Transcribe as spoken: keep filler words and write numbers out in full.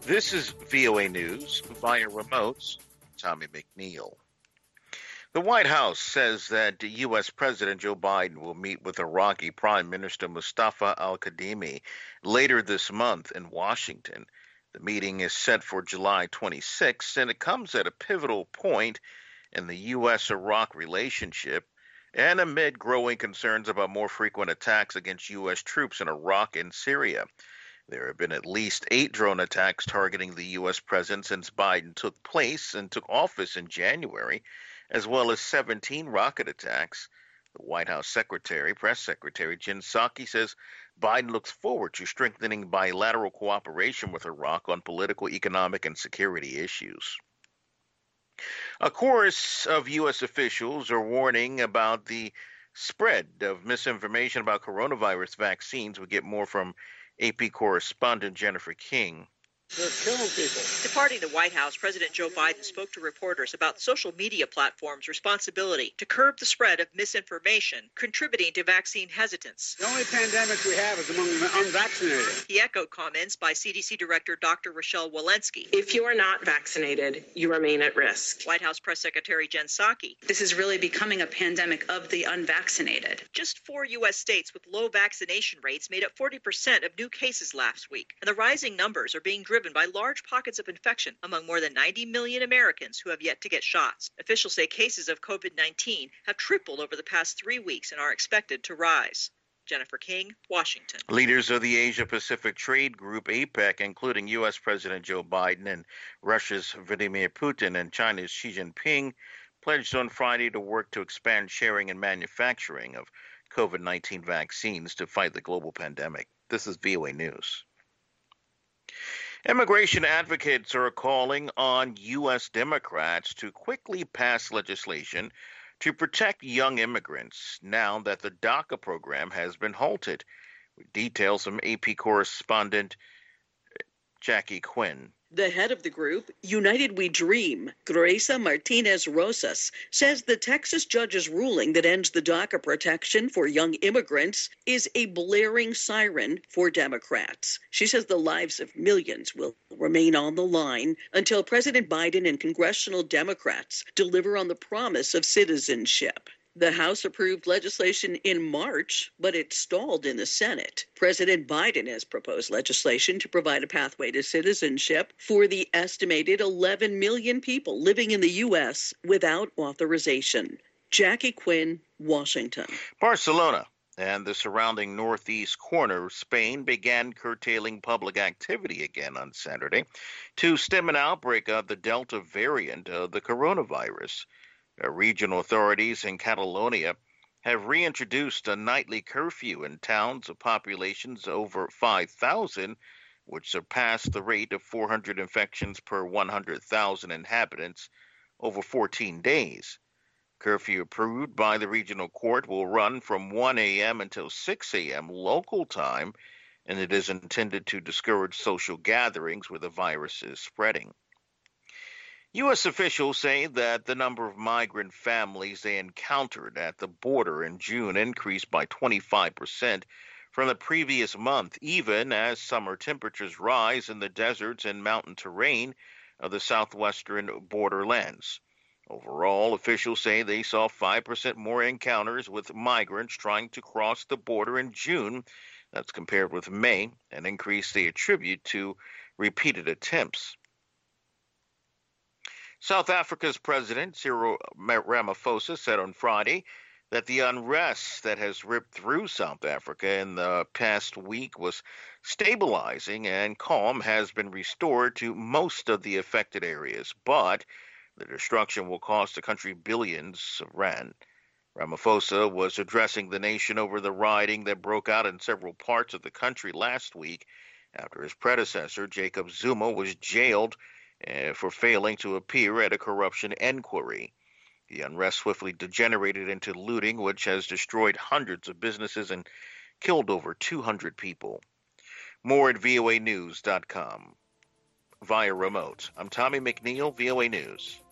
This is V O A News via remote. Tommy McNeil. The White House says that U S. President Joe Biden will meet with Iraqi Prime Minister Mustafa al-Kadhimi later this month in Washington. The meeting is set for July twenty-sixth, and it comes at a pivotal point in the U S. Iraq relationship and amid growing concerns about more frequent attacks against U S troops in Iraq and Syria. There have been at least eight drone attacks targeting the U S presence since Biden took place and took office in January, as well as seventeen rocket attacks. The White House Secretary, Press Secretary Jen Psaki says Biden looks forward to strengthening bilateral cooperation with Iraq on political, economic, and security issues. A chorus of U S officials are warning about the spread of misinformation about coronavirus vaccines. We get more from A P correspondent Jennifer King. They're killing people. Departing the White House, President Joe Biden spoke to reporters about social media platforms' responsibility to curb the spread of misinformation, contributing to vaccine hesitance. The only pandemic we have is among the unvaccinated. He echoed comments by C D C Director Doctor Rochelle Walensky. If you are not vaccinated, you remain at risk. White House Press Secretary Jen Psaki. This is really becoming a pandemic of the unvaccinated. Just four U S states with low vaccination rates made up forty percent of new cases last week, and the rising numbers are being driven by large pockets of infection among more than ninety million Americans who have yet to get shots. Officials say cases of COVID nineteen have tripled over the past three weeks and are expected to rise. Jennifer King, Washington. Leaders of the Asia-Pacific Trade Group, APEC, including U S. President Joe Biden and Russia's Vladimir Putin and China's Xi Jinping, pledged on Friday to work to expand sharing and manufacturing of COVID nineteen vaccines to fight the global pandemic. This is V O A News. Immigration advocates are calling on U S. Democrats to quickly pass legislation to protect young immigrants now that the DACA program has been halted. With details from A P correspondent Jackie Quinn. The head of the group, United We Dream, Gracia Martinez Rosas, says the Texas judge's ruling that ends the DACA protection for young immigrants is a blaring siren for Democrats. She says the lives of millions will remain on the line until President Biden and congressional Democrats deliver on the promise of citizenship. The House approved legislation in March, but it stalled in the Senate. President Biden has proposed legislation to provide a pathway to citizenship for the estimated eleven million people living in the U S without authorization. Jackie Quinn, Washington. Barcelona and the surrounding northeast corner of Spain began curtailing public activity again on Saturday to stem an outbreak of the Delta variant of the coronavirus. Uh, regional authorities in Catalonia have reintroduced a nightly curfew in towns of populations over five thousand, which surpassed the rate of four hundred infections per one hundred thousand inhabitants over fourteen days. Curfew approved by the regional court will run from one a.m. until six a.m. local time, and it is intended to discourage social gatherings where the virus is spreading. U S officials say that the number of migrant families they encountered at the border in June increased by twenty-five percent from the previous month, even as summer temperatures rise in the deserts and mountain terrain of the southwestern borderlands. Overall, officials say they saw five percent more encounters with migrants trying to cross the border in June. That's compared with May, an increase they attribute to repeated attempts. South Africa's President Cyril Ramaphosa said on Friday that the unrest that has ripped through South Africa in the past week was stabilizing and calm has been restored to most of the affected areas, but the destruction will cost the country billions of rand. Ramaphosa was addressing the nation over the rioting that broke out in several parts of the country last week after his predecessor, Jacob Zuma, was jailed Uh, for failing to appear at a corruption inquiry. The unrest swiftly degenerated into looting, which has destroyed hundreds of businesses and killed over two hundred people. More at V O A news dot com. Via remote, I'm Tommy McNeil, V O A News.